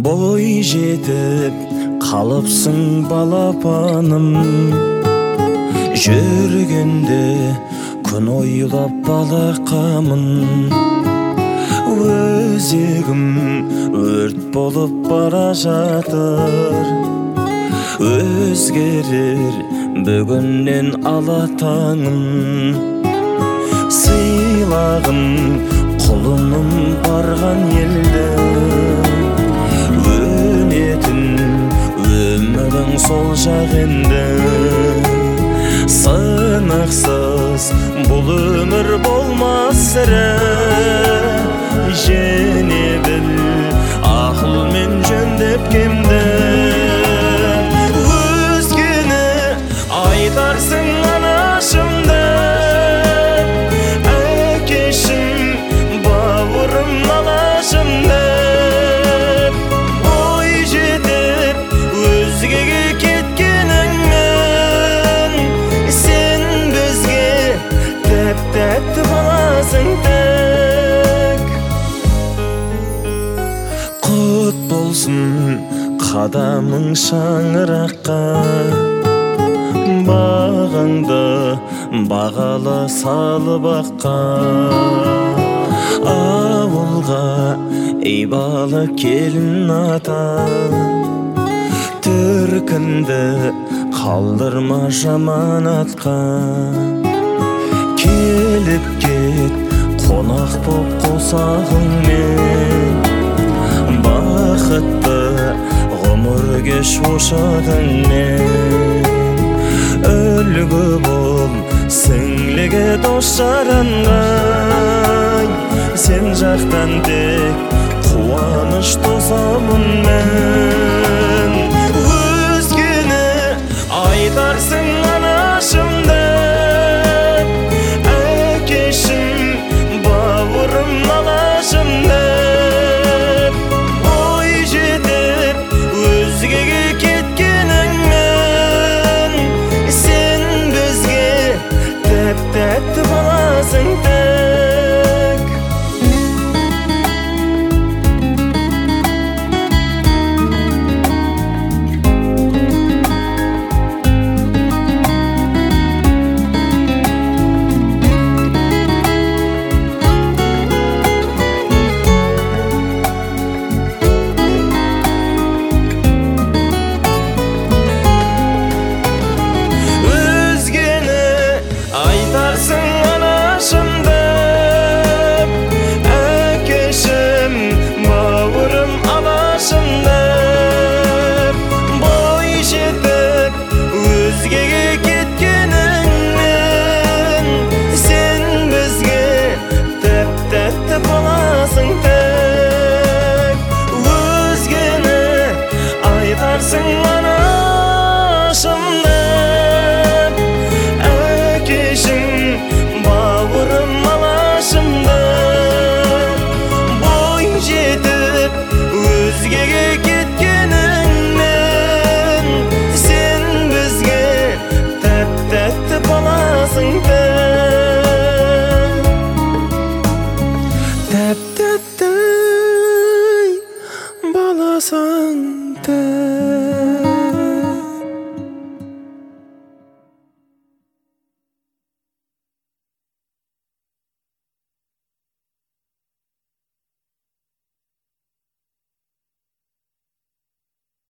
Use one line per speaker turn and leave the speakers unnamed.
Бой жетіп қалыпсың балапаным, жүргенде күн ойлап балақамын. Өзегім өрт болып бара жатыр, өзгерер бүгіннен алатаңым. Сыйлағын құлыным барған елді, өнетін өмірің сол жақ енді. Сынықсыз бұл өмір болмас сірә, жеңе біл ақылмен жөндеп кемді. Өзгені айтарсың анашымды, әкешім бауырым налашымды. Ой жетіп өзгеге кеткеніңмен, сен бізге тәп-тәтті боласың тек. Құт болсын қадамың шаңыраққа, бағаңды бағалы салып аққа. Ауылға ибалы келін ата, түркінді қалдырма жаманатқа. Келіп кет қонақ боп қосағыңмен, бақытты ғұмыр кеш ошағыңмен. Үлгі бол сіңліге дос жаранған, сен жақтан тек қуаныш тосамын мен. Өзгені айтарсың анашымды, әкешім бауырым налашымды. Ой жетіп өзгеге кеткеніңмен, сен бізге тәп-тәтті боласың тек.
Тәп-тәтті баласың тек.